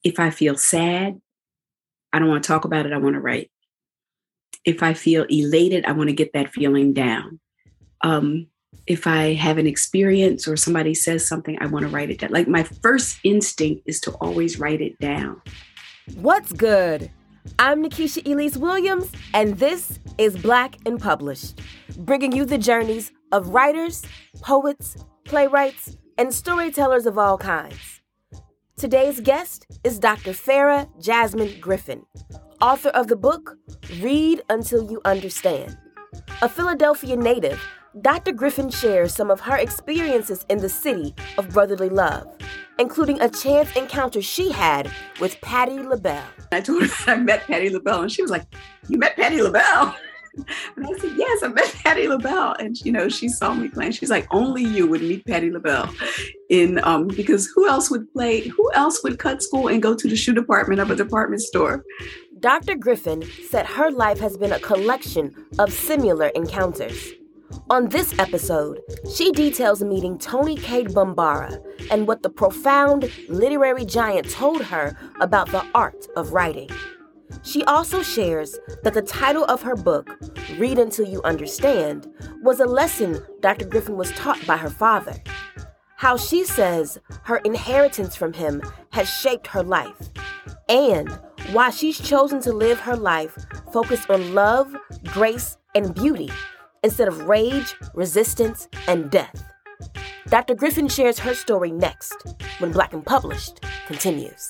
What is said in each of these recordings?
If I feel sad, I don't want to talk about it. I want to write. If I feel elated, I want to get that feeling down. Um, if I have an experience or somebody says something, I want to write it down. Like my first instinct is to always write it down. What's good? I'm Nikisha Elise Williams, and this is Black and Published, bringing you the journeys of writers, poets, playwrights, and storytellers of all kinds. Today's guest is Dr. Farah Jasmine Griffin, author of the book, Read Until You Understand. A Philadelphia native, Dr. Griffin shares some of her experiences in the city of brotherly love, including a chance encounter she had with Patti LaBelle. I told her I met Patti LaBelle, and she was like, "You met Patti LaBelle?" And I said, "Yes, I met Patti LaBelle." And, she saw me playing. She's like, "Only you would meet Patti LaBelle because who else would cut school and go to the shoe department of a department store?" Dr. Griffin said her life has been a collection of similar encounters. On this episode, she details meeting Toni Cade Bambara and what the profound literary giant told her about the art of writing. She also shares that the title of her book, Read Until You Understand, was a lesson Dr. Griffin was taught by her father. How she says her inheritance from him has shaped her life, and why she's chosen to live her life focused on love, grace, and beauty, instead of rage, resistance, and death. Dr. Griffin shares her story next, when Black and Published continues.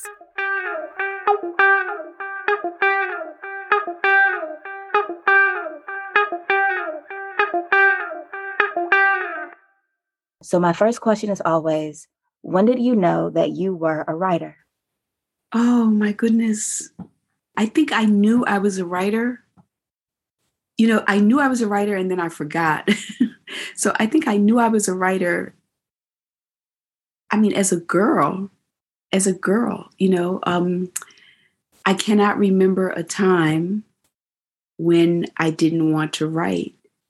So my first question is always, when did you know that you were a writer? Oh, my goodness. I think I knew I was a writer. I knew I was a writer and then I forgot. So I think I knew I was a writer. As a girl, I cannot remember a time when I didn't want to write,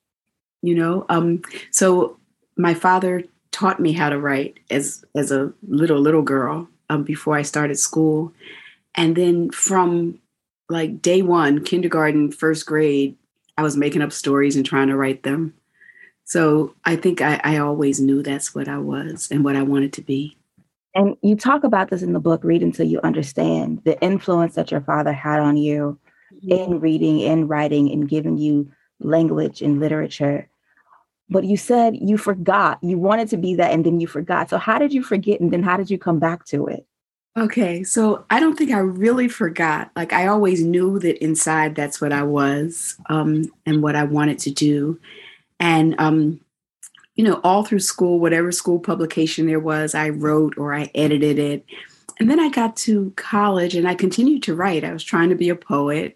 So my father taught me how to write as a little girl before I started school. And then from like day one, kindergarten, first grade, I was making up stories and trying to write them. So I think I always knew that's what I was and what I wanted to be. And you talk about this in the book, Read Until You Understand, the influence that your father had on you in reading, in writing, and giving you language and literature. But you said you forgot. You wanted to be that, and then you forgot. So how did you forget, and then how did you come back to it? Okay, so I don't think I really forgot. Like I always knew that inside that's what I was and what I wanted to do. And, all through school, whatever school publication there was, I wrote or I edited it. And then I got to college and I continued to write. I was trying to be a poet.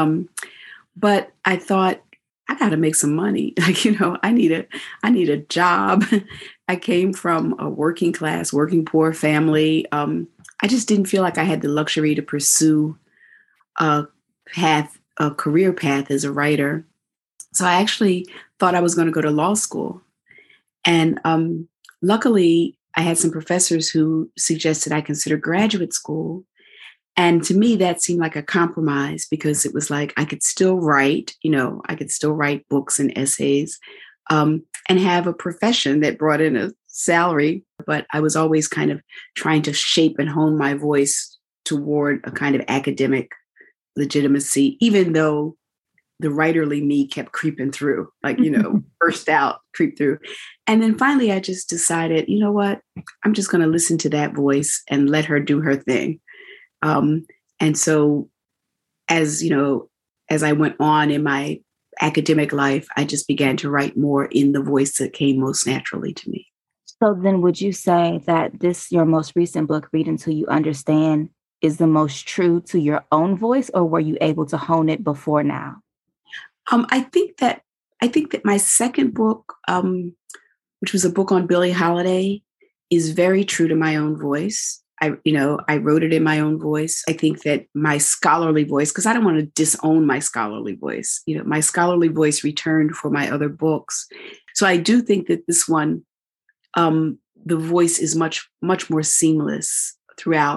But I thought, I got to make some money. I need a job. I came from a working class, working poor family. I just didn't feel like I had the luxury to pursue a career path as a writer. So I actually thought I was going to go to law school. And luckily, I had some professors who suggested I consider graduate school. And to me, that seemed like a compromise because it was like I could still write, I could still write books and essays and have a profession that brought in a salary. But I was always kind of trying to shape and hone my voice toward a kind of academic legitimacy, even though the writerly me kept creeping through, burst out, creep through. And then finally, I just decided, you know what, I'm just going to listen to that voice and let her do her thing. And so as I went on in my academic life, I just began to write more in the voice that came most naturally to me. So then would you say that your most recent book, Read Until You Understand, is the most true to your own voice, or were you able to hone it before now? I think that my second book, which was a book on Billie Holiday, is very true to my own voice. I wrote it in my own voice. I think that my scholarly voice, because I don't want to disown my scholarly voice, my scholarly voice returned for my other books. So I do think that this one, the voice is much, much more seamless throughout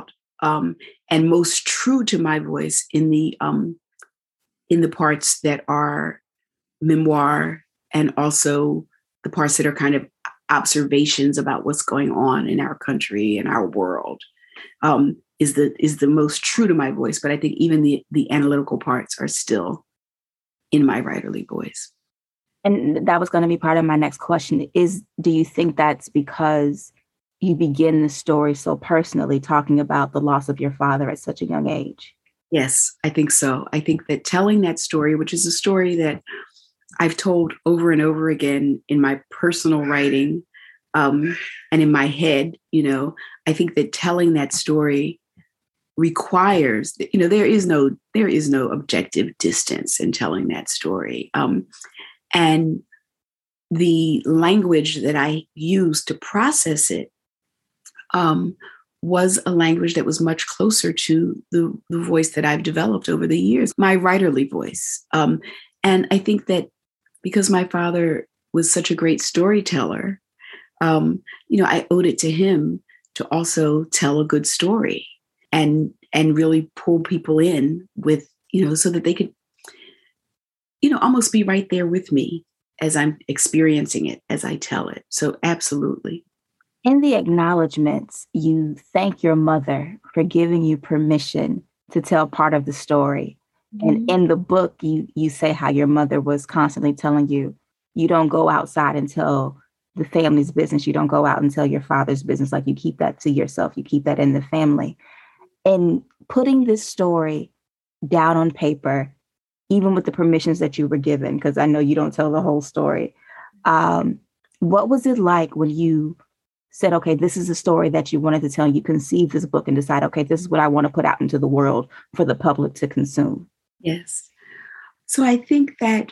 and most true to my voice in the parts that are memoir, and also the parts that are kind of observations about what's going on in our country and our world, is the most true to my voice. But I think even the analytical parts are still in my writerly voice. And that was going to be part of my next question do you think that's because you begin the story so personally, talking about the loss of your father at such a young age? Yes, I think so. I think that telling that story, which is a story that I've told over and over again in my personal writing, and in my head, I think that telling that story requires, there is no objective distance in telling that story. And the language that I used to process it was a language that was much closer to the voice that I've developed over the years, my writerly voice. And I think that because my father was such a great storyteller, I owed it to him to also tell a good story and really pull people in with, so that they could, almost be right there with me as I'm experiencing it, as I tell it. So absolutely. In the acknowledgments, you thank your mother for giving you permission to tell part of the story. Mm-hmm. And in the book, you say how your mother was constantly telling you, you don't go outside and tell the family's business. You don't go out and tell your father's business. Like, you keep that to yourself. You keep that in the family. And putting this story down on paper, even with the permissions that you were given, because I know you don't tell the whole story. What was it like when you said, okay, this is a story that you wanted to tell, you conceived this book and decide, okay, this is what I want to put out into the world for the public to consume? Yes. So I think that,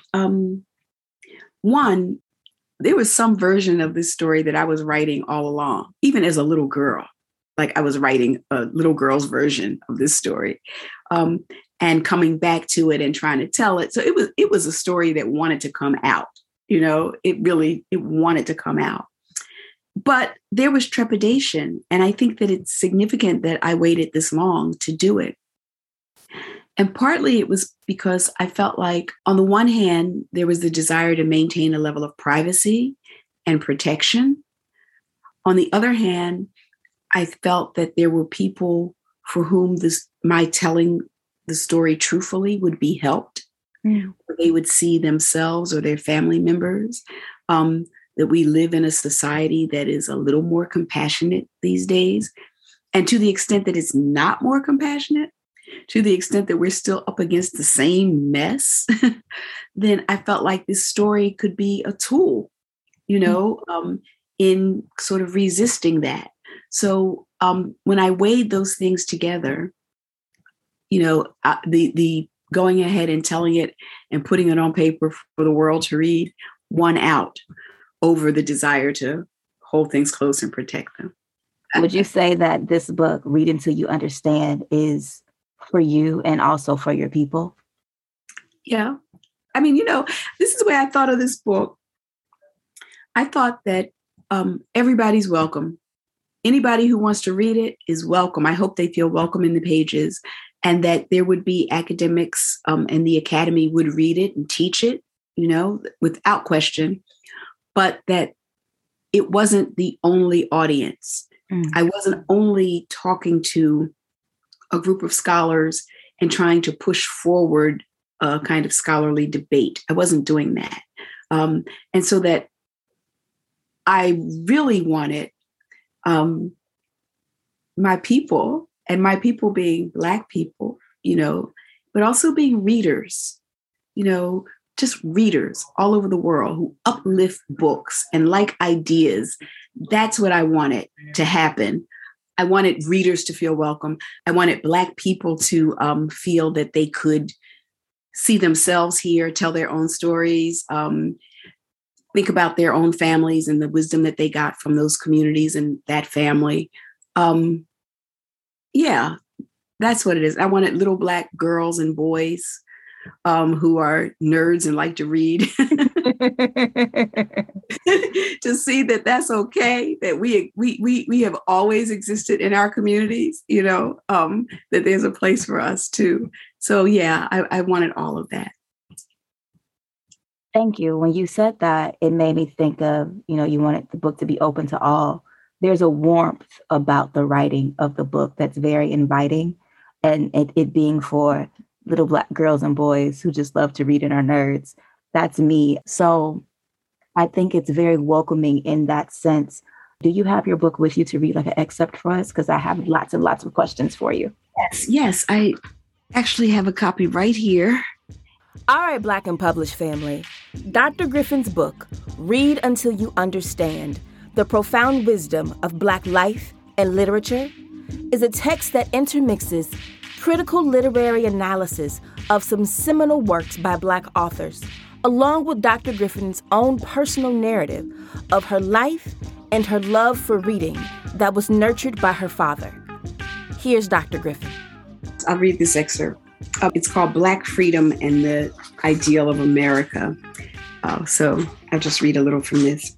one, there was some version of this story that I was writing all along, even as a little girl. Like, I was writing a little girl's version of this story, and coming back to it and trying to tell it. So it was a story that wanted to come out. It wanted to come out. But there was trepidation. And I think that it's significant that I waited this long to do it. And partly it was because I felt like, on the one hand, there was the desire to maintain a level of privacy and protection. On the other hand, I felt that there were people for whom my telling the story truthfully would be helped. Mm. They would see themselves or their family members. That we live in a society that is a little more compassionate these days. And to the extent that it's not more compassionate, to the extent that we're still up against the same mess, then I felt like this story could be a tool, in sort of resisting that. So when I weighed those things together, the going ahead and telling it and putting it on paper for the world to read won out over the desire to hold things close and protect them. Would you say that this book, Read Until You Understand, is for you and also for your people? Yeah. I mean, this is the way I thought of this book. I thought that everybody's welcome. Anybody who wants to read it is welcome. I hope they feel welcome in the pages, and that there would be academics and the academy would read it and teach it, without question. But that it wasn't the only audience. Mm. I wasn't only talking to a group of scholars and trying to push forward a kind of scholarly debate. I wasn't doing that. And so that I really wanted my people, and my people being Black people, but also being readers, just readers all over the world who uplift books and like ideas. That's what I wanted to happen. I wanted readers to feel welcome. I wanted Black people to feel that they could see themselves here, tell their own stories, think about their own families and the wisdom that they got from those communities and that family. Yeah, that's what it is. I wanted little Black girls and boys who are nerds and like to read, to see that that's okay, that we have always existed in our communities, that there's a place for us too. So yeah, I wanted all of that. Thank you. When you said that, it made me think of, you wanted the book to be open to all. There's a warmth about the writing of the book that's very inviting, and it being for little Black girls and boys who just love to read and are nerds. That's me. So I think it's very welcoming in that sense. Do you have your book with you to read like an excerpt for us? Because I have lots and lots of questions for you. Yes. I actually have a copy right here. All right, Black and Published family. Dr. Griffin's book, Read Until You Understand: The Profound Wisdom of Black Life and Literature, is a text that intermixes critical literary analysis of some seminal works by Black authors, along with Dr. Griffin's own personal narrative of her life and her love for reading that was nurtured by her father. Here's Dr. Griffin. I'll read this excerpt. It's called Black Freedom and the Ideal of America. So I'll just read a little from this.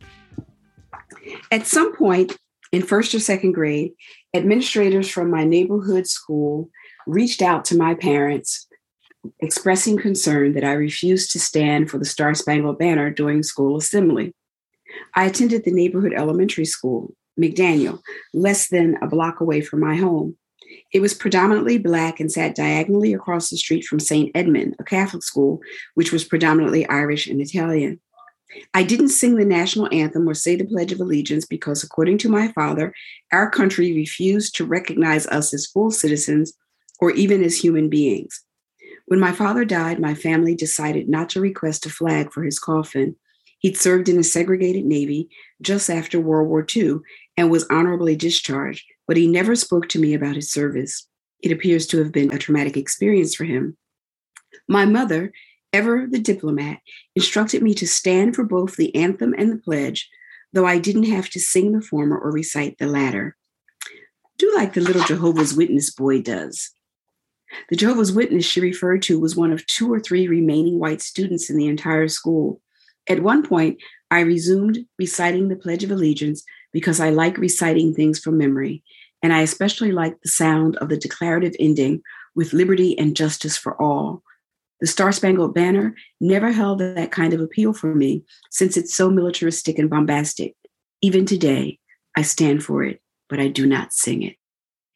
At some point in first or second grade, administrators from my neighborhood school reached out to my parents, expressing concern that I refused to stand for the Star-Spangled Banner during school assembly. I attended the neighborhood elementary school, McDaniel, less than a block away from my home. It was predominantly Black and sat diagonally across the street from St. Edmund, a Catholic school, which was predominantly Irish and Italian. I didn't sing the national anthem or say the Pledge of Allegiance because, according to my father, our country refused to recognize us as full citizens or even as human beings. When my father died, my family decided not to request a flag for his coffin. He'd served in the segregated Navy just after World War II and was honorably discharged, but he never spoke to me about his service. It appears to have been a traumatic experience for him. My mother, ever the diplomat, instructed me to stand for both the anthem and the pledge, though I didn't have to sing the former or recite the latter. Do like the little Jehovah's Witness boy does. The Jehovah's Witness she referred to was one of 2 or 3 remaining white students in the entire school. At one point, I resumed reciting the Pledge of Allegiance because I like reciting things from memory, and I especially like the sound of the declarative ending, with liberty and justice for all. The Star-Spangled Banner never held that kind of appeal for me since it's so militaristic and bombastic. Even today, I stand for it, but I do not sing it.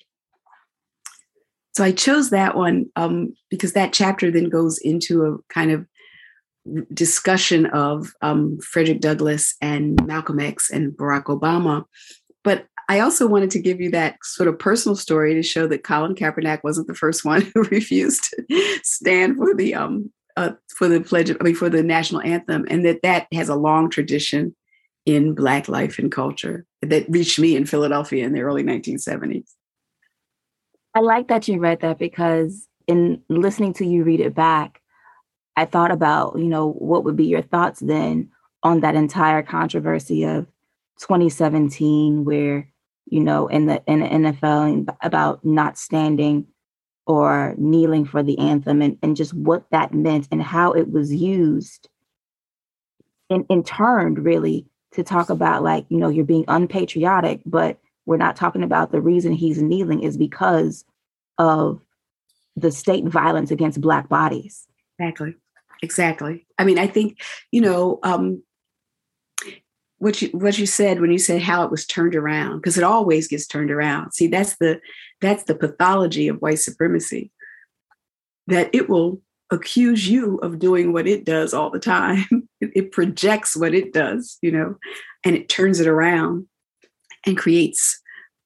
So I chose that one because that chapter then goes into a kind of discussion of Frederick Douglass and Malcolm X and Barack Obama. But I also wanted to give you that sort of personal story to show that Colin Kaepernick wasn't the first one who refused to stand for the pledge, for the national anthem, and that has a long tradition in Black life and culture that reached me in Philadelphia in the early 1970s. I like that you read that, because in listening to you read it back, I thought about, what would be your thoughts then on that entire controversy of 2017, where, in the NFL about not standing or kneeling for the anthem, and just what that meant and how it was used in turn, really, to talk about you're being unpatriotic, but we're not talking about the reason he's kneeling is because of the state violence against Black bodies. Exactly. I mean, I think, what you said when you said how it was turned around, because it always gets turned around. See, that's the pathology of white supremacy, that it will accuse you of doing what it does all the time. It projects what it does, and it turns it around and creates,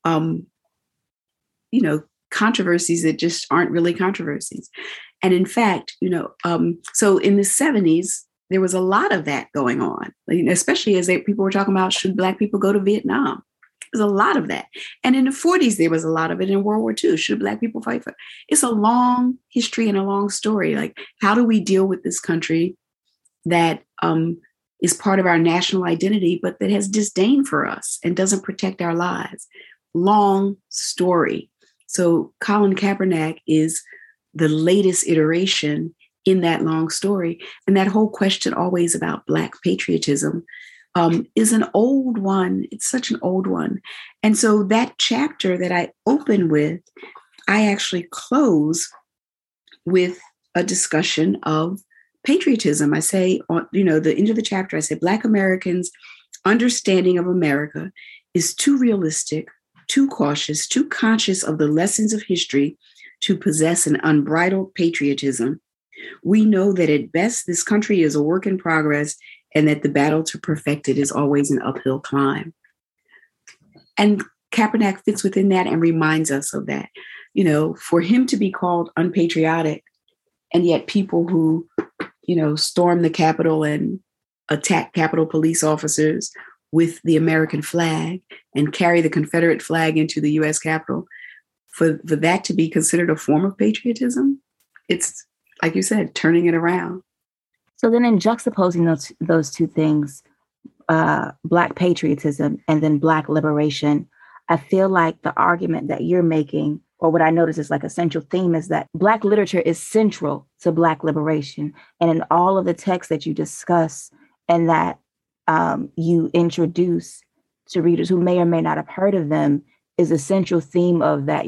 controversies that just aren't really controversies. And in fact, so in the 70s, there was a lot of that going on, especially as people were talking about, should Black people go to Vietnam? There's a lot of that. And in the 40s, there was a lot of it. In World War II, should Black people fight for? It's a long history and a long story. How do we deal with this country that is part of our national identity, but that has disdain for us and doesn't protect our lives? Long story. So Colin Kaepernick is the latest iteration in that long story. And that whole question always about Black patriotism is an old one. It's such an old one. And so that chapter that I open with, I actually close with a discussion of patriotism. I say, the end of the chapter, I say, Black Americans' understanding of America is too realistic, too cautious, too conscious of the lessons of history to possess an unbridled patriotism. We know that at best, this country is a work in progress and that the battle to perfect it is always an uphill climb. And Kaepernick fits within that and reminds us of that. For him to be called unpatriotic, and yet people who, storm the Capitol and attack Capitol police officers with the American flag and carry the Confederate flag into the U.S. Capitol, for that to be considered a form of patriotism, it's, like you said, turning it around. So then in juxtaposing those two things, Black patriotism and then Black liberation, I feel like the argument that you're making, or what I notice is like a central theme, is that Black literature is central to Black liberation. And in all of the texts that you discuss and that you introduce to readers who may or may not have heard of them, is a central theme of that,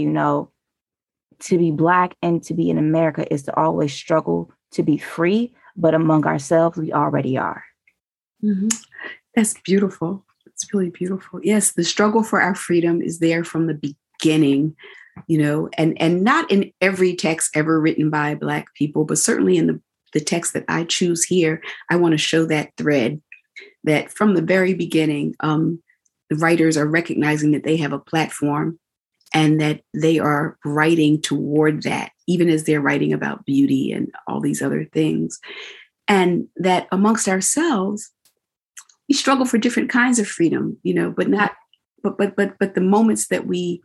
to be Black and to be in America is to always struggle to be free, but among ourselves, we already are. Mm-hmm. That's beautiful. It's really beautiful. Yes, the struggle for our freedom is there from the beginning, and not in every text ever written by Black people, but certainly in the text that I choose here, I want to show that thread that from the very beginning, the writers are recognizing that they have a platform and that they are writing toward that, even as they're writing about beauty and all these other things. And that amongst ourselves, we struggle for different kinds of freedom, but the moments that we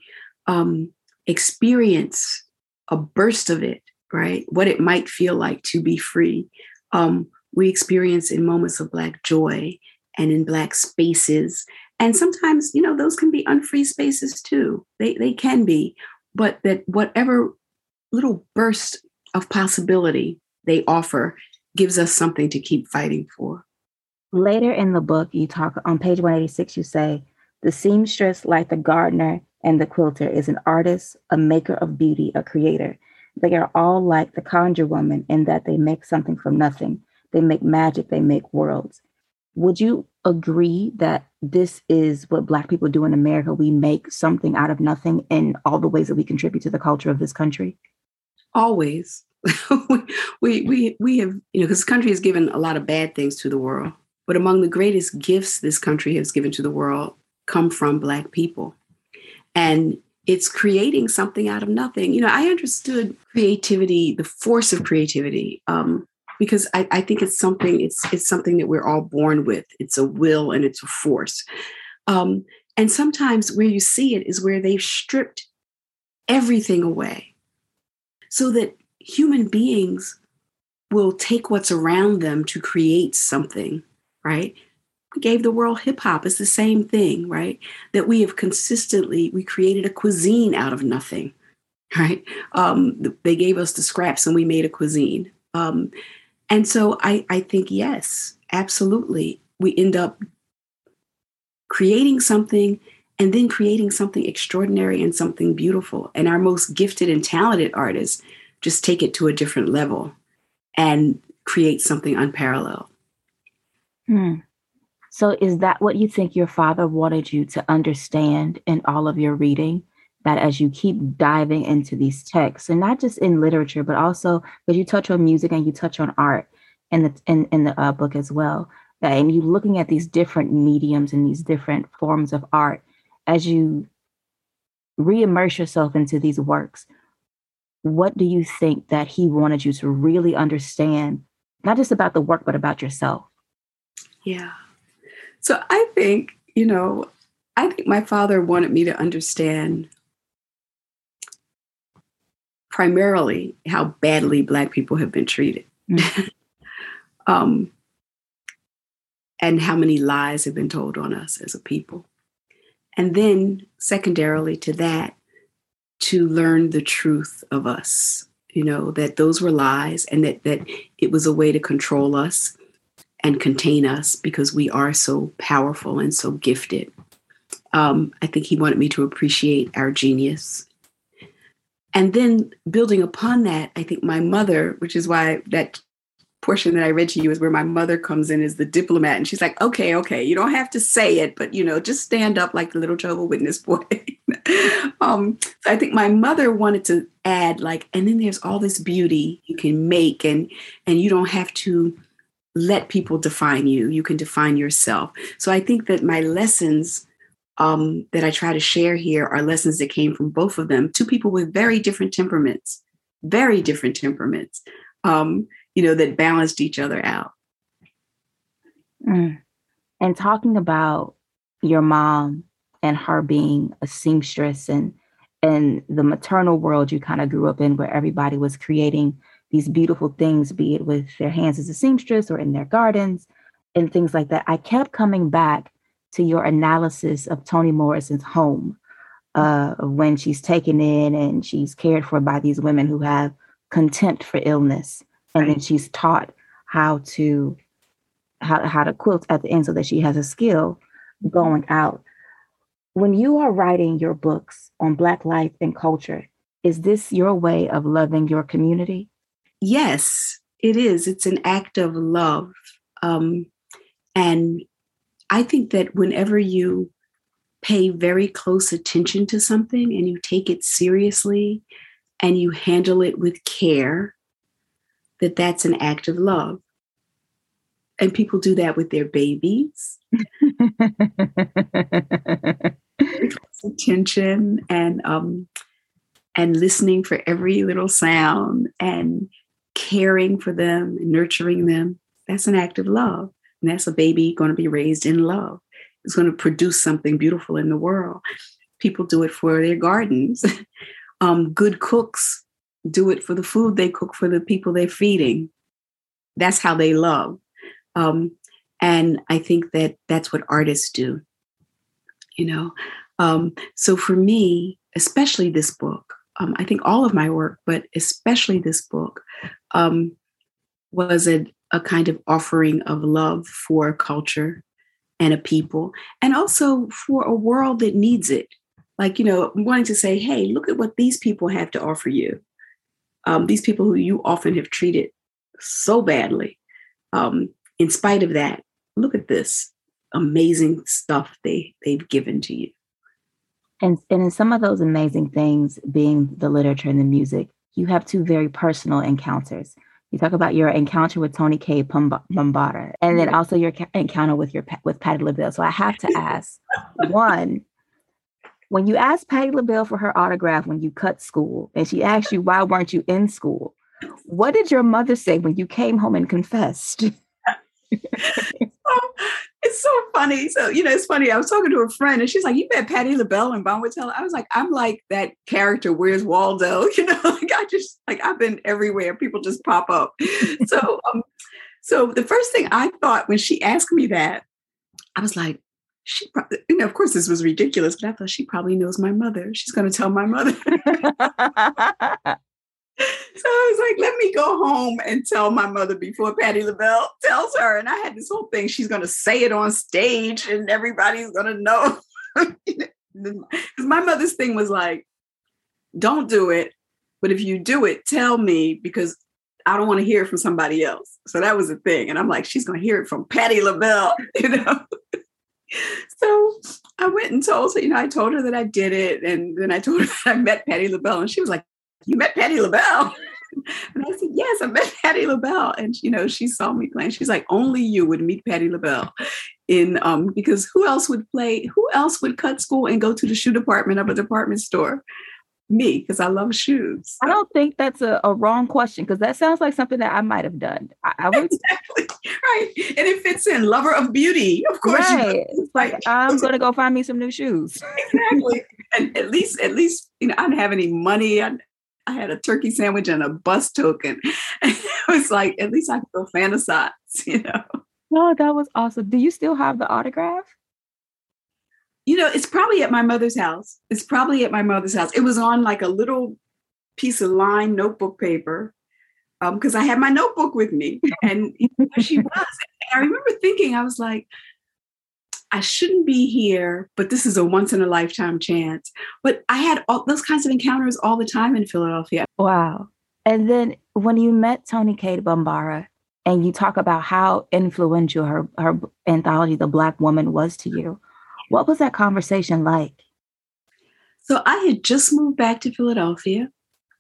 experience a burst of it, right? What it might feel like to be free. We experience in moments of Black joy and in Black spaces. And sometimes, those can be unfree spaces too. They can be, but that whatever little burst of possibility they offer gives us something to keep fighting for. Later in the book, you talk on page 186, you say, the seamstress, like the gardener and the quilter, is an artist, a maker of beauty, a creator. They are all like the conjure woman in that they make something from nothing. They make magic, they make worlds. Would you agree that this is what Black people do in America? We make something out of nothing in all the ways that we contribute to the culture of this country? Always. we have, because this country has given a lot of bad things to the world. But among the greatest gifts this country has given to the world come from Black people. And it's creating something out of nothing. I understood creativity, the force of creativity, because I think it's something that we're all born with. It's a will and it's a force. And sometimes where you see it is where they've stripped everything away so that human beings will take what's around them to create something, right? We gave the world hip hop. It's the same thing, right? That we have we created a cuisine out of nothing, right? They gave us the scraps and we made a cuisine. And so I think, yes, absolutely. We end up creating something and then creating something extraordinary and something beautiful. And our most gifted and talented artists just take it to a different level and create something unparalleled. So is that what you think your father wanted you to understand in all of your reading? That as you keep diving into these texts, and not just in literature, but also because you touch on music and you touch on art in the book as well, and you looking at these different mediums and these different forms of art, as you re-immerse yourself into these works, what do you think that he wanted you to really understand, not just about the work, but about yourself? Yeah. So I think my father wanted me to understand primarily how badly Black people have been treated. And how many lies have been told on us as a people. And then secondarily to that, to learn the truth of us, that those were lies, and that it was a way to control us and contain us because we are so powerful and so gifted. I think he wanted me to appreciate our genius. And then building upon that, I think my mother, which is why that portion that I read to you is where my mother comes in as the diplomat. And she's like, okay, you don't have to say it, but, just stand up like the little Jehovah's Witness boy. So I think my mother wanted to add and then there's all this beauty you can make, and you don't have to let people define you. You can define yourself. So I think that my lessons that I try to share here are lessons that came from both of them, two people with very different temperaments, that balanced each other out. And talking about your mom and her being a seamstress and the maternal world you kind of grew up in, where everybody was creating these beautiful things, be it with their hands as a seamstress or in their gardens and things like that. I kept coming back to your analysis of Toni Morrison's home, when she's taken in and she's cared for by these women who have contempt for illness. And then she's taught how to quilt at the end so that she has a skill going out. When you are writing your books on Black life and culture, is this your way of loving your community? Yes, it is. It's an act of love. And I think that whenever you pay very close attention to something and you take it seriously and you handle it with care, that's an act of love. And people do that with their babies. Attention and listening for every little sound and caring for them and nurturing them. That's an act of love. And that's a baby going to be raised in love. It's going to produce something beautiful in the world. People do it for their gardens. Good cooks do it for the food they cook for the people they're feeding. That's how they love. And I think that's what artists do, So for me, especially this book, I think all of my work, but especially this book, was a kind of offering of love for a culture and a people, and also for a world that needs it. Wanting to say, hey, look at what these people have to offer you. These people who you often have treated so badly. In spite of that, look at this amazing stuff they've given to you. And in some of those amazing things, being the literature and the music, you have two very personal encounters. You talk about your encounter with Toni Cade Bambara, and then also your encounter with Patti LaBelle. So I have to ask, one, when you asked Patti LaBelle for her autograph when you cut school, and she asked you, why weren't you in school? What did your mother say when you came home and confessed? It's so funny. So, it's funny. I was talking to a friend and she's like, you met Patti LaBelle and Bon Hotel. I was like, I'm like that character, Where's Waldo? I've been everywhere. People just pop up. So the first thing I thought when she asked me that, I was like, she probably, of course this was ridiculous, but I thought she probably knows my mother. She's going to tell my mother. So I was like, let me go home and tell my mother before Patti LaBelle tells her. And I had this whole thing. She's going to say it on stage and everybody's going to know. Because my mother's thing was like, don't do it. But if you do it, tell me, because I don't want to hear it from somebody else. So that was the thing. And I'm like, she's going to hear it from Patti LaBelle, So I went and told her, I told her that I did it. And then I told her that I met Patti LaBelle. And she was like, you met Patti LaBelle? And I said, yes, I met Patti LaBelle. And, she saw me playing. She's like, only you would meet Patti LaBelle because who else would cut school and go to the shoe department of a department store? Me, because I love shoes. I don't think that's a wrong question, because that sounds like something that I might have done. I would... Exactly. Right. And it fits in lover of beauty. Of course. Right. It's like, I'm going to go find me some new shoes. Exactly. And at least, I didn't have any money. I had a turkey sandwich and a bus token. And it was like, at least I could go fantasize, Oh, that was awesome. Do you still have the autograph? It's probably at my mother's house. It was on like a little piece of lined notebook paper because I had my notebook with me, and there she was. And I remember thinking, I was like, I shouldn't be here, but this is a once in a lifetime chance. But I had all those kinds of encounters all the time in Philadelphia. Wow. And then when you met Toni Cade Bambara and you talk about how influential her anthology, The Black Woman, was to you, what was that conversation like? So I had just moved back to Philadelphia.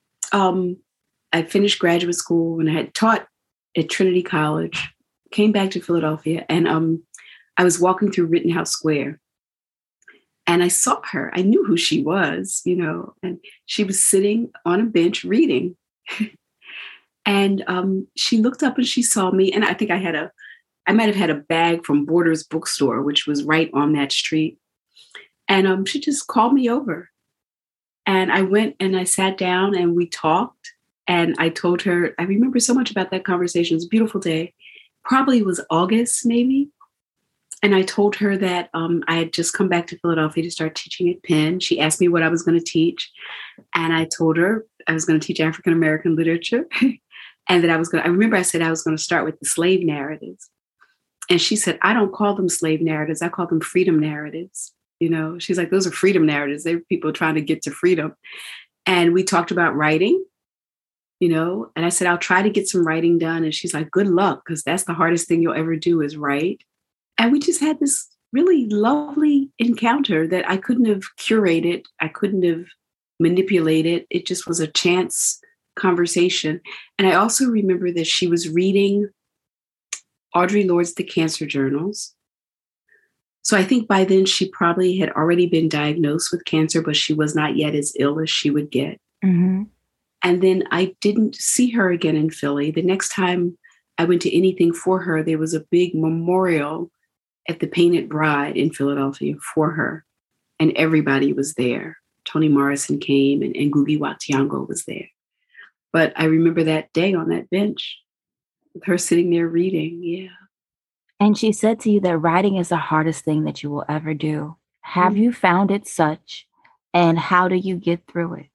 I finished graduate school and I had taught at Trinity College, came back to Philadelphia, and I was walking through Rittenhouse Square and I saw her. I knew who she was, and she was sitting on a bench reading. And she looked up and she saw me. And I think I might have had a bag from Borders Bookstore, which was right on that street. And she just called me over. And I went and I sat down and we talked. And I told her, I remember so much about that conversation. It was a beautiful day. Probably was August, maybe. And I told her that I had just come back to Philadelphia to start teaching at Penn. She asked me what I was going to teach. And I told her I was going to teach African-American literature. And that I remember I said I was going to start with the slave narratives. And she said, I don't call them slave narratives. I call them freedom narratives. She's like, those are freedom narratives. They're people trying to get to freedom. And we talked about writing, and I said, I'll try to get some writing done. And she's like, good luck, because that's the hardest thing you'll ever do is write. And we just had this really lovely encounter that I couldn't have curated. I couldn't have manipulated. It just was a chance conversation. And I also remember that she was reading Audre Lorde's The Cancer Journals. So I think by then she probably had already been diagnosed with cancer, but she was not yet as ill as she would get. Mm-hmm. And then I didn't see her again in Philly. The next time I went to anything for her, there was a big memorial at the Painted Bride in Philadelphia for her. And everybody was there. Toni Morrison came and Ngugi wa Thiong'o was there. But I remember that day on that bench with her sitting there reading. Yeah. And she said to you that writing is the hardest thing that you will ever do. Have you found it such? And how do you get through it?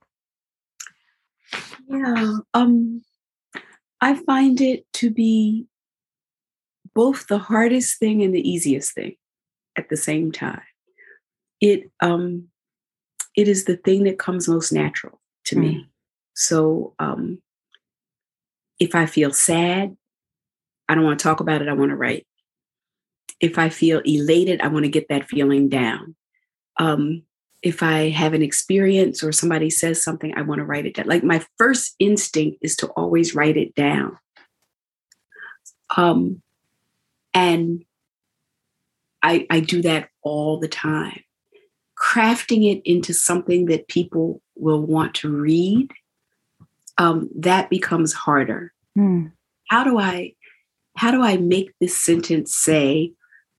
Yeah. I find it to be both the hardest thing and the easiest thing at the same time. It is the thing that comes most natural to me. So if I feel sad, I don't want to talk about it. I want to write. If I feel elated, I want to get that feeling down. If I have an experience or somebody says something, I want to write it down. Like my first instinct is to always write it down. And I do that all the time. Crafting it into something that people will want to read, that becomes harder. How do I make this sentence say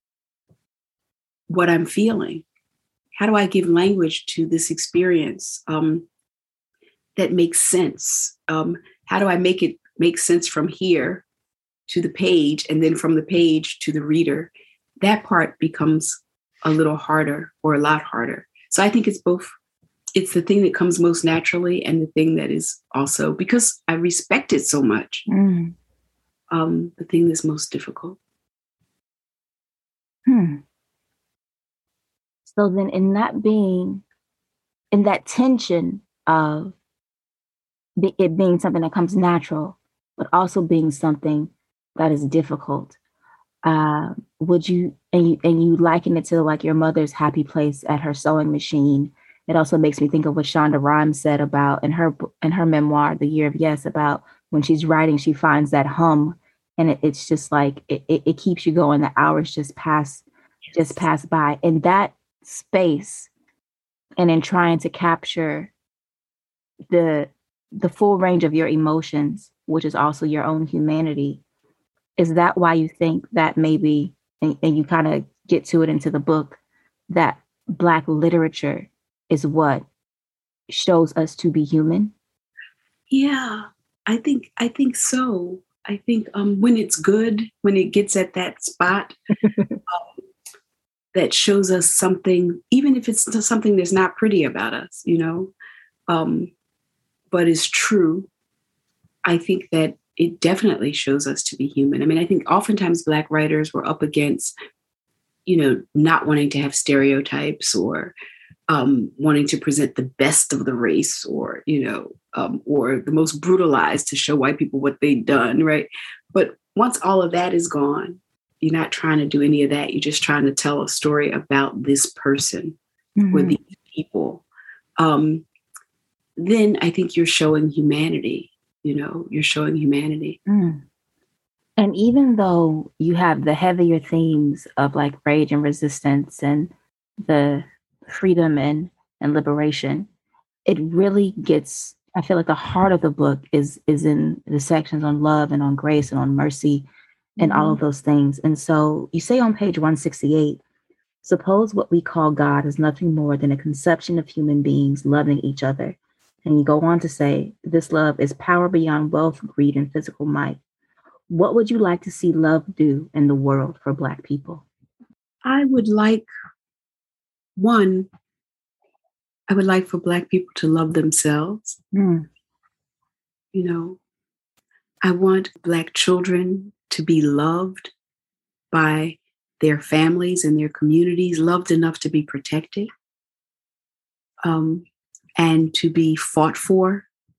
what I'm feeling? How do I give language to this experience that makes sense? How do I make it make sense from here to the page and then from the page to the reader? That part becomes a little harder or a lot harder. So I think it's both. It's the thing that comes most naturally and the thing that is also, because I respect it so much, the thing that's most difficult. So then in that tension of it being something that comes natural, but also being something that is difficult, would you, and you liken it to like your mother's happy place at her sewing machine. It also makes me think of what Shonda Rhimes said about in her memoir, The Year of Yes, about when she's writing, she finds that hum, and it's just like it keeps you going. The hours just pass by. In that space, and in trying to capture the full range of your emotions, which is also your own humanity, is that why you think that maybe, and you kind of get to it into the book, that Black literature is what shows us to be human? Yeah, I think so. I think when it's good, when it gets at that spot that shows us something, even if it's something that's not pretty about us, but is true, I think that it definitely shows us to be human. I mean, I think oftentimes Black writers were up against, not wanting to have stereotypes or wanting to present the best of the race or the most brutalized to show white people what they've done, right? But once all of that is gone, you're not trying to do any of that. You're just trying to tell a story about this person or these people. Then I think you're showing humanity. You're showing humanity. Mm. And even though you have the heavier themes of like rage and resistance and the freedom and liberation, it really gets, I feel like the heart of the book is in the sections on love and on grace and on mercy and all of those things. And so you say on page 168, suppose what we call God is nothing more than a conception of human beings loving each other. And you go on to say, this love is power beyond wealth, greed, and physical might. What would you like to see love do in the world for Black people? I would like for Black people to love themselves. I want Black children to be loved by their families and their communities, loved enough to be protected. And to be fought for,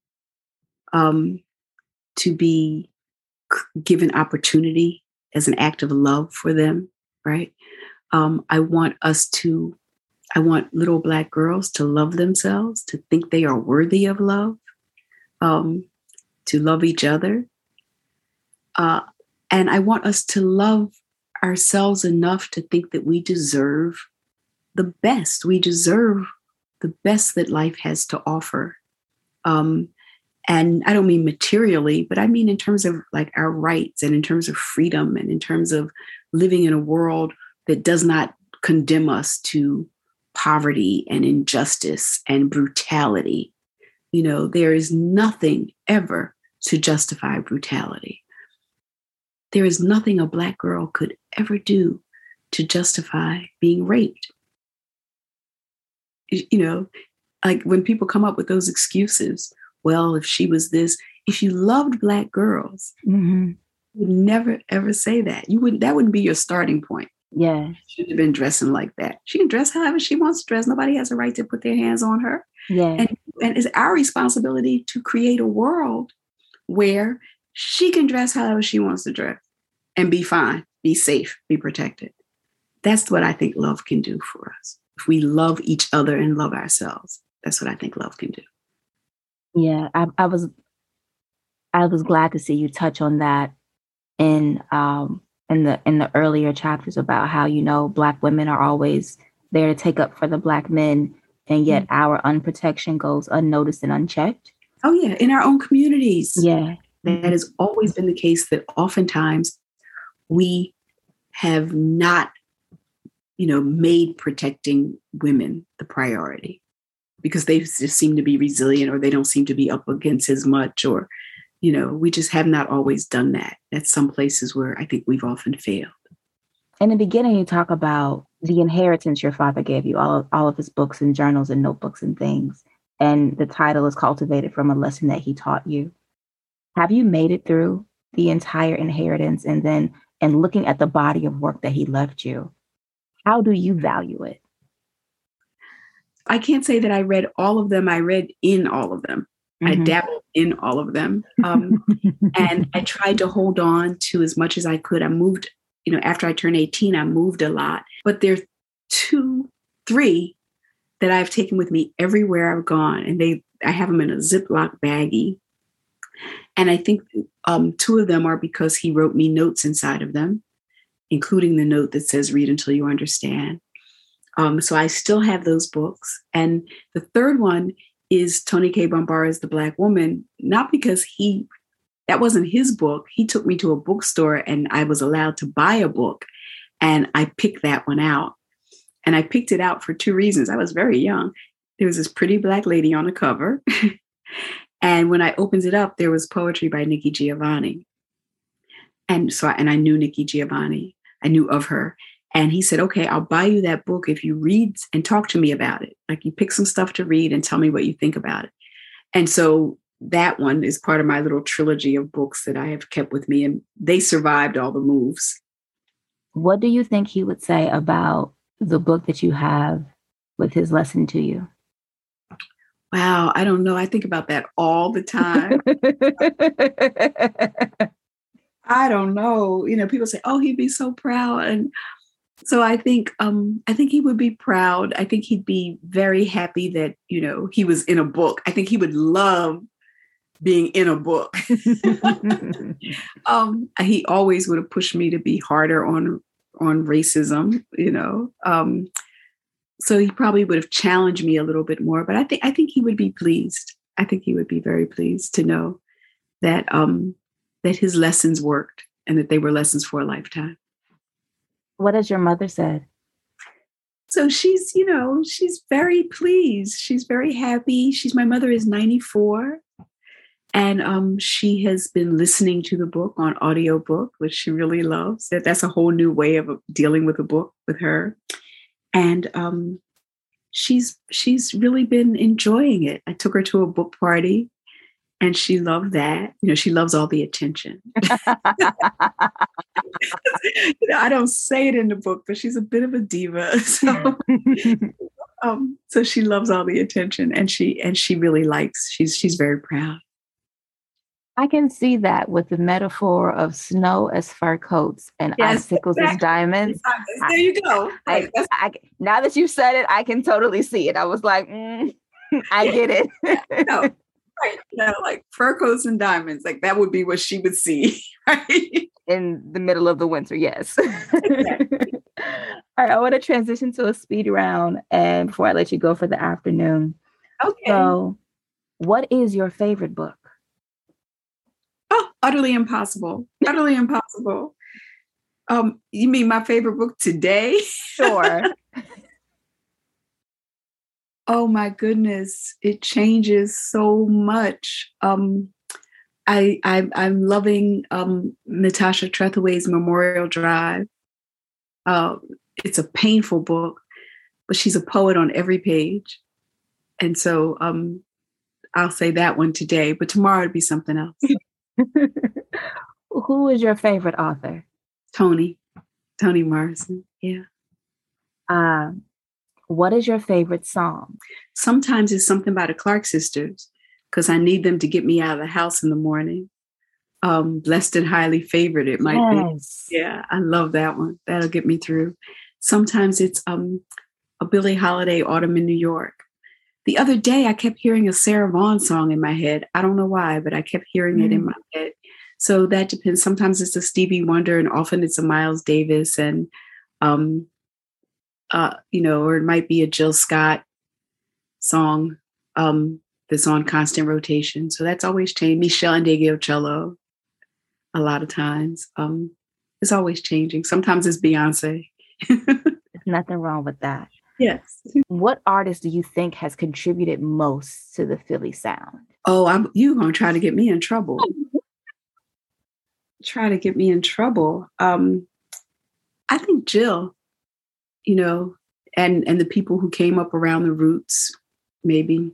to be given opportunity as an act of love for them, right? I want little Black girls to love themselves, to think they are worthy of love, to love each other. And I want us to love ourselves enough to think that we deserve the best. We deserve the best that life has to offer. And I don't mean materially, but I mean in terms of like our rights and in terms of freedom and in terms of living in a world that does not condemn us to poverty and injustice and brutality. There is nothing ever to justify brutality. There is nothing a Black girl could ever do to justify being raped. Like when people come up with those excuses, well, if she was this, if you loved Black girls, you would never, ever say that. That wouldn't be your starting point. Yeah. She should have been dressing like that. She can dress however she wants to dress. Nobody has a right to put their hands on her. Yeah. And it's our responsibility to create a world where she can dress however she wants to dress and be fine, be safe, be protected. That's what I think love can do for us. If we love each other and love ourselves, that's what I think love can do. Yeah, I was glad to see you touch on that in the earlier chapters about how Black women are always there to take up for the Black men, and yet our unprotection goes unnoticed and unchecked. Oh yeah, in our own communities. Yeah, that has always been the case. That oftentimes we have not made protecting women the priority because they just seem to be resilient or they don't seem to be up against as much or, we just have not always done that. That's some places where I think we've often failed. In the beginning, you talk about the inheritance your father gave you, all of his books and journals and notebooks and things. And the title is Cultivated from a Lesson That He Taught You. Have you made it through the entire inheritance and looking at the body of work that he left you? How do you value it? I can't say that I read all of them. I read in all of them. I dabbled in all of them. And I tried to hold on to as much as I could. I moved, after I turned 18, I moved a lot. But there's 3 that I've taken with me everywhere I've gone. And I have them in a Ziploc baggie. And I think 2 of them are because he wrote me notes inside of them, including the note that says, read until you understand. So I still have those books. And the third one is Toni Cade Bambara's The Black Woman, not because that wasn't his book. He took me to a bookstore and I was allowed to buy a book. And I picked that one out. And I picked it out for 2 reasons. I was very young. There was this pretty Black lady on the cover. And when I opened it up, there was poetry by Nikki Giovanni. And I knew Nikki Giovanni. I knew of her. And he said, okay, I'll buy you that book if you read and talk to me about it. Like you pick some stuff to read and tell me what you think about it. And so that one is part of my little trilogy of books that I have kept with me, and they survived all the moves. What do you think he would say about the book that you have with his lesson to you? Wow, I don't know. I think about that all the time. I don't know. People say, "Oh, he'd be so proud," and so I think he would be proud. I think he'd be very happy that he was in a book. I think he would love being in a book. He always would have pushed me to be harder on racism. So he probably would have challenged me a little bit more. But I think he would be pleased. I think he would be very pleased to know that that his lessons worked and that they were lessons for a lifetime. What has your mother said? So she's very pleased. She's very happy. My mother is 94. And she has been listening to the book on audiobook, which she really loves. That's a whole new way of dealing with a book with her. And she's really been enjoying it. I took her to a book party and she loved that. She loves all the attention. I don't say it in the book, but she's a bit of a diva. So she loves all the attention, and she really likes. She's very proud. I can see that with the metaphor of snow as fur coats and icicles as diamonds. There you go. Now that you've said it, I can totally see it. I was like, I get it. No, right. Like fur coats and diamonds. Like that would be what she would see, right? In the middle of the winter, yes. Exactly. All right, I want to transition to a speed round, and before I let you go for the afternoon. Okay. So, what is your favorite book? Oh, Utterly Impossible. Utterly Impossible. You mean my favorite book today? Sure. Oh my goodness. It changes so much. I'm loving Natasha Trethewey's Memorial Drive. It's a painful book, but she's a poet on every page. And so I'll say that one today, but tomorrow it'd be something else. Who is your favorite author? Toni Morrison. Yeah. What is your favorite song? Sometimes it's something by the Clark sisters because I need them to get me out of the house in the morning. Blessed and Highly Favored, it might be. Yeah, I love that one. That'll get me through. Sometimes it's a Billie Holiday, Autumn in New York. The other day, I kept hearing a Sarah Vaughan song in my head. I don't know why, but I kept hearing it in my head. So that depends. Sometimes it's a Stevie Wonder, and often it's a Miles Davis, and or it might be a Jill Scott song that's on constant rotation. So that's always changed. Michelle Ndegeocello, a lot of times. It's always changing. Sometimes it's Beyonce. There's nothing wrong with that. Yes. What artist do you think has contributed most to the Philly sound? Oh, you're going to try to get me in trouble. Try to get me in trouble. I think Jill, and the people who came up around the Roots, maybe.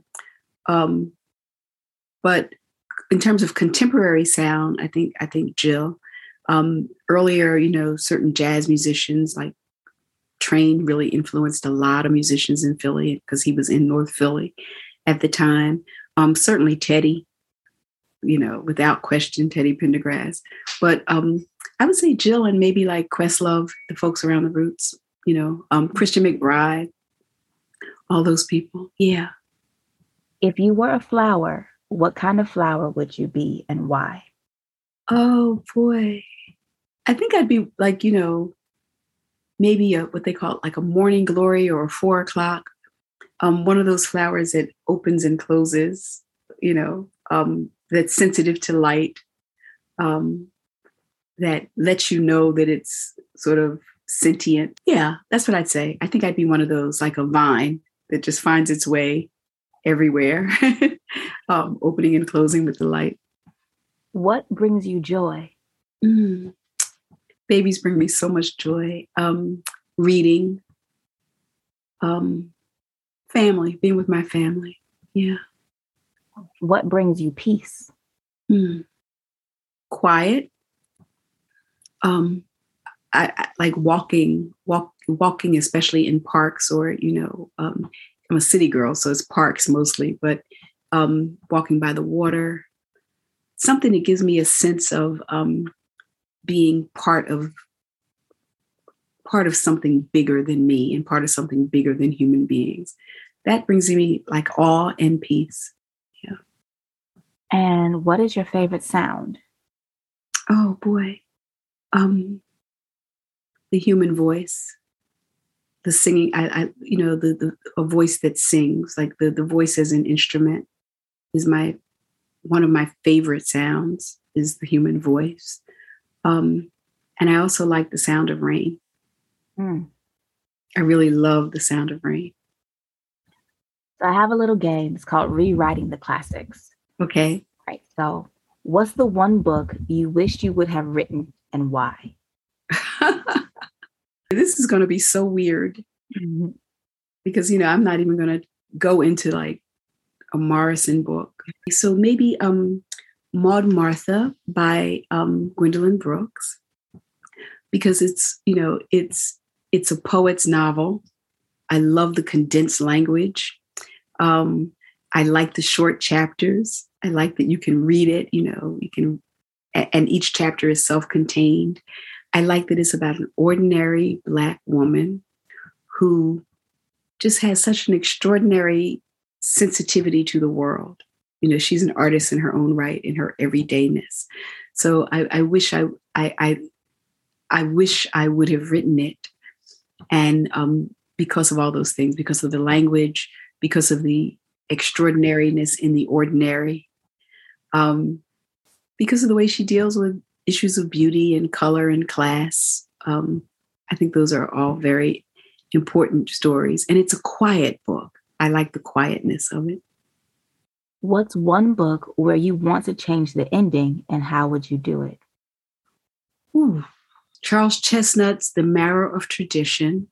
But in terms of contemporary sound, I think Jill. Earlier, certain jazz musicians like Train really influenced a lot of musicians in Philly because he was in North Philly at the time. Certainly Teddy, without question, Teddy Pendergrass. But I would say Jill and maybe like Questlove, the folks around the Roots, Christian McBride, all those people. Yeah. If you were a flower, what kind of flower would you be and why? Oh, boy. I think I'd be like, maybe what they call like a morning glory or a 4 o'clock. One of those flowers that opens and closes, that's sensitive to light, that lets you know that it's sort of sentient. Yeah, that's what I'd say. I think I'd be one of those, like a vine that just finds its way everywhere, opening and closing with the light. What brings you joy? Babies bring me so much joy. Reading, family, being with my family. Yeah. What brings you peace? Quiet. I like walking, especially in parks or, I'm a city girl, so it's parks mostly, but walking by the water, something that gives me a sense of being part of something bigger than me and part of something bigger than human beings. That brings me like awe and peace. Yeah. And what is your favorite sound? Oh boy. The human voice, the singing, a voice that sings, like the voice as an instrument is one of my favorite sounds is the human voice. And I also like the sound of rain. I really love the sound of rain. So I have a little game. It's called Rewriting the Classics. Okay. Right. So what's the one book you wished you would have written and why? This is going to be so weird because, I'm not even going to go into like a Morrison book. So maybe Maud Martha by Gwendolyn Brooks, because it's a poet's novel. I love the condensed language. I like the short chapters. I like that you can read it, and each chapter is self-contained. I like that it's about an ordinary Black woman who just has such an extraordinary sensitivity to the world. She's an artist in her own right, in her everydayness. So I wish I wish I would have written it. And because of all those things, because of the language, because of the extraordinariness in the ordinary, because of the way she deals with issues of beauty and color and class. I think those are all very important stories. And it's a quiet book. I like the quietness of it. What's one book where you want to change the ending and how would you do it? Charles Chestnut's The Marrow of Tradition,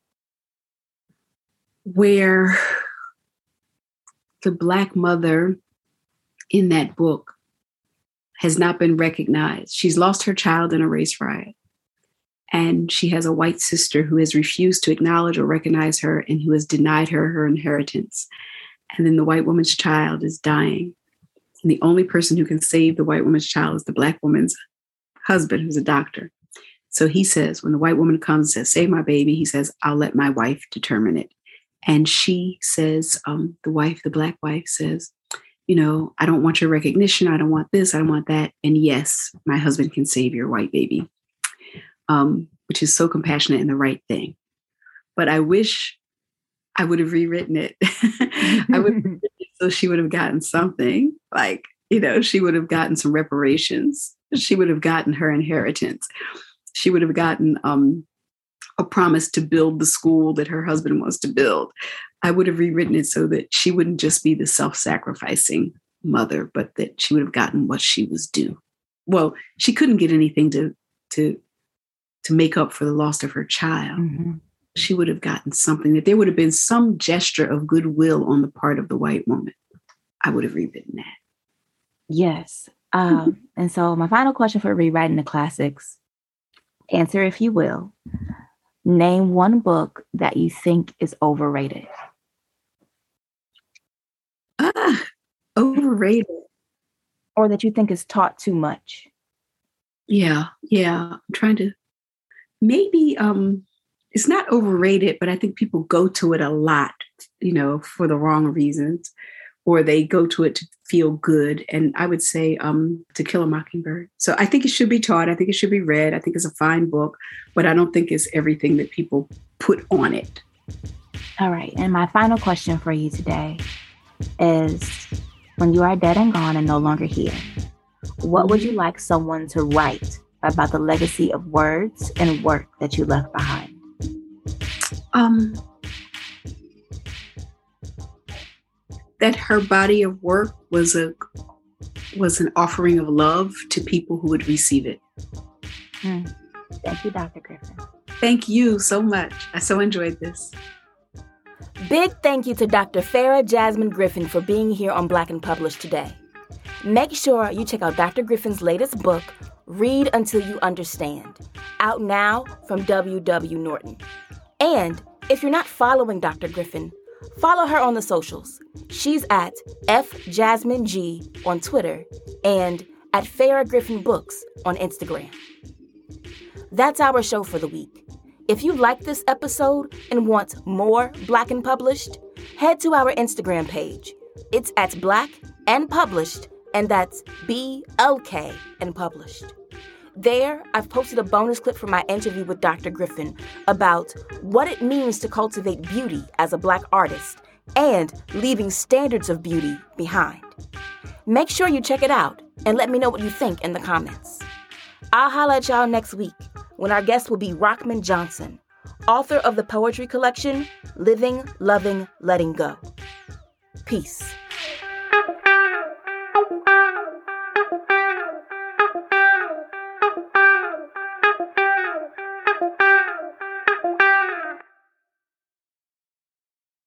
where the Black mother in that book has not been recognized. She's lost her child in a race riot. And she has a white sister who has refused to acknowledge or recognize her and who has denied her inheritance. And then the white woman's child is dying. And the only person who can save the white woman's child is the Black woman's husband, who's a doctor. So he says, when the white woman comes and says, save my baby, he says, I'll let my wife determine it. And she says, the Black wife says, I don't want your recognition. I don't want this. I don't want that. And yes, my husband can save your white baby, which is so compassionate and the right thing. But I wish I would have rewritten it. I would have written it so she would have gotten something like, she would have gotten some reparations. She would have gotten her inheritance. She would have gotten a promise to build the school that her husband wants to build. I would have rewritten it so that she wouldn't just be the self-sacrificing mother, but that she would have gotten what she was due. Well, she couldn't get anything to make up for the loss of her child. Mm-hmm. She would have gotten something, that there would have been some gesture of goodwill on the part of the white woman. I would have rewritten that. Yes. And so my final question for Rewriting the Classics, answer if you will. Name one book that you think is overrated. Overrated. Or that you think is taught too much. Yeah. I'm trying to, maybe it's not overrated, but I think people go to it a lot, for the wrong reasons, or they go to it to feel good. And I would say To Kill a Mockingbird. So I think it should be taught. I think it should be read. I think it's a fine book, but I don't think it's everything that people put on it. All right. And my final question for you today is, when you are dead and gone and no longer here, what would you like someone to write about the legacy of words and work that you left behind? That her body of work was an offering of love to people who would receive it. Thank you, Dr. Griffin. Thank you so much. I so enjoyed this. Big thank you to Dr. Farah Jasmine Griffin for being here on Black and Published today. Make sure you check out Dr. Griffin's latest book, Read Until You Understand, out now from W.W. Norton. And if you're not following Dr. Griffin, follow her on the socials. She's at FJasmineG on Twitter and at Farah Griffin Books on Instagram. That's our show for the week. If you like this episode and want more Black and Published, head to our Instagram page. It's at Black and Published, and that's BLK and Published. There, I've posted a bonus clip from my interview with Dr. Griffin about what it means to cultivate beauty as a Black artist and leaving standards of beauty behind. Make sure you check it out and let me know what you think in the comments. I'll holla at y'all next week when our guest will be Rockman Johnson, author of the poetry collection Living, Loving, Letting Go. Peace.